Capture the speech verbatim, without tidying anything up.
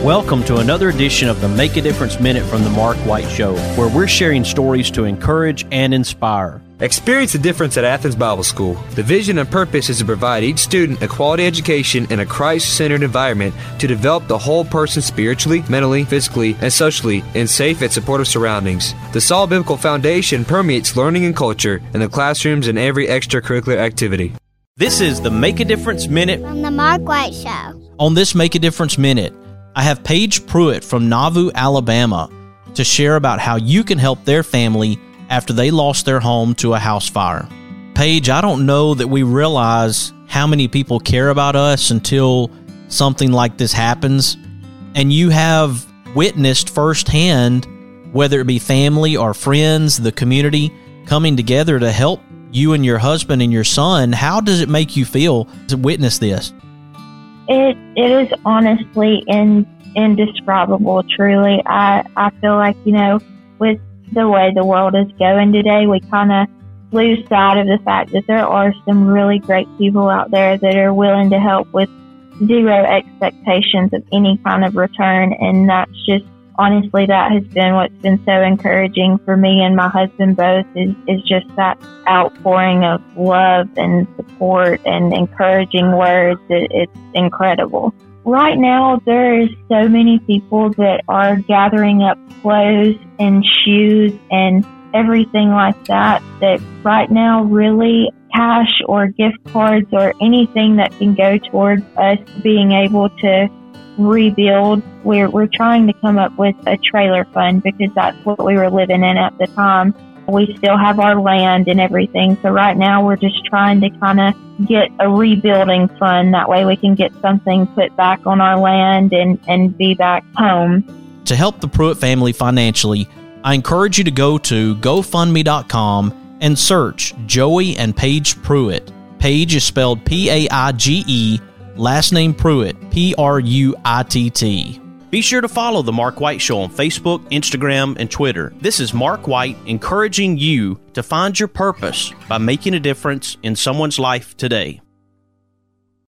Welcome to another edition of the Make a Difference Minute from the Mark White Show, where we're sharing stories to encourage and inspire. Experience the difference at Athens Bible School. The vision and purpose is to provide each student a quality education in a Christ-centered environment to develop the whole person spiritually, mentally, physically, and socially in safe and supportive surroundings. The solid biblical foundation permeates learning and culture in the classrooms and every extracurricular activity. This is the Make a Difference Minute from the Mark White Show. On this Make a Difference Minute, I have Paige Pruitt from Nauvoo, Alabama, to share about how you can help their family after they lost their home to a house fire. Paige, I don't know that we realize how many people care about us until something like this happens, and you have witnessed firsthand, whether it be family or friends, the community, coming together to help you and your husband and your son. How does it make you feel to witness this? It it is honestly in, indescribable, truly. I, I feel like, you know, with the way the world is going today, we kind of lose sight of the fact that there are some really great people out there that are willing to help with zero expectations of any kind of return. And that's just, honestly, that has been what's been so encouraging for me and my husband both, is, is just that outpouring of love and support and encouraging words. It, it's incredible. Right now, there is so many people that are gathering up clothes and shoes and everything like that, that right now really cash or gift cards or anything that can go towards us being able to rebuild. We're, we're trying to come up with a trailer fund because that's what we were living in at the time. We still have our land and everything. So right now we're just trying to kind of get a rebuilding fund. That way we can get something put back on our land and, and be back home. To help the Pruitt family financially, I encourage you to go to go fund me dot com and search Joey and Paige Pruitt. Paige is spelled P A I G E, last name Pruitt, P R U I T T. Be sure to follow The Mark White Show on Facebook, Instagram, and Twitter. This is Mark White encouraging you to find your purpose by making a difference in someone's life today.